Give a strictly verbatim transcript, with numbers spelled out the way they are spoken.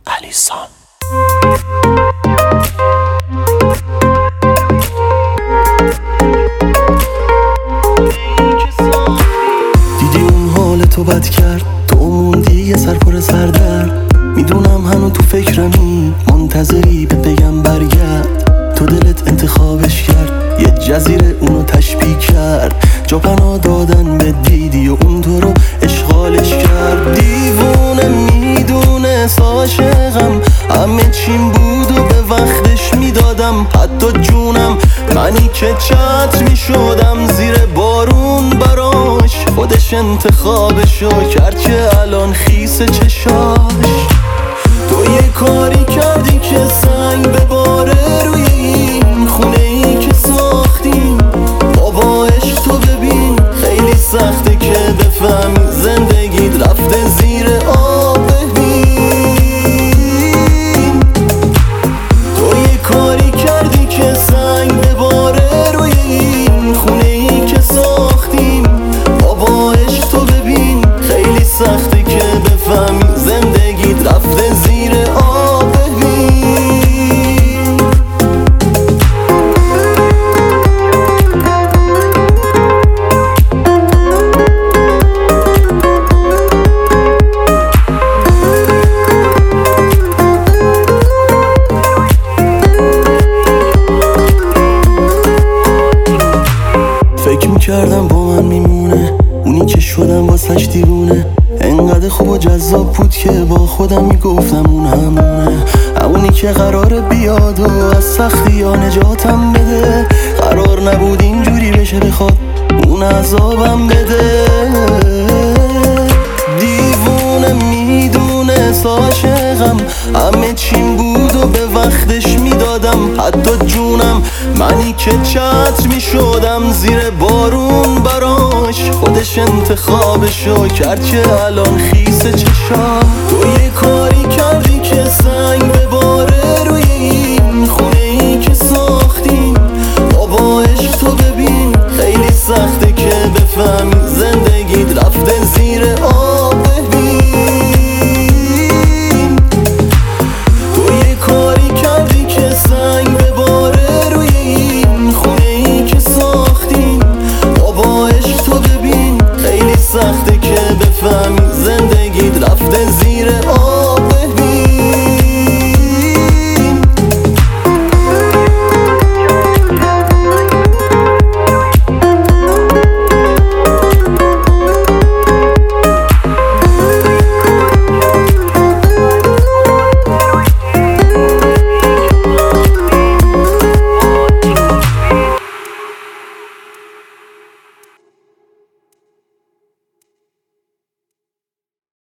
علیسان. دیدی اون حال تو بد کرد، تو موندی یه سر پر سردرد. میدونم هنو تو فکرمی، منتظری به بگم برگرد. تو دلت انتخابش کرد، یه جزیره اونو تشبیه کرد. جا پناه دادن به دیدی و اون تو رو اشغالش کرد. دیوونه میدونه عاشقم، همه چیم بود و به وقتش میدادم. حتی جونم منی که چتر میشدم زیر بارون براش. خودش انتخابشو کرد که الان خیس چشاش. تو یه کاری کردی که سنگ بباره روی این خونه ای که ساختیم. بابا عشق تو ببین خیلی سخته که بفهمی زندگیت رفته زیر آب. ببین تو یه کاری کردی که سنگ بباره روی این خونه ای که ساختیم. بابا عشق تو ببین خیلی سخته که بفهمی زندگیت رفته زیر آب. فکر میکردم با من میمونه، اونی که شدم واسش دیوونه. انقدر خوب و جذاب بود که با خودم میگفتم اون همونه. اونی که قراره بیاد و از سختی ها نجاتم بده. قرار نبود اینجوری بشه بخواد اون عذابم بده. دیوونه میدونه عاشقم، همه چیم بود و به وقتش میدادم. حتی جونم منی که چتر میشدم زیر بارون براش. خودش انتخابشو کرد که الان خیس چشام. تو یه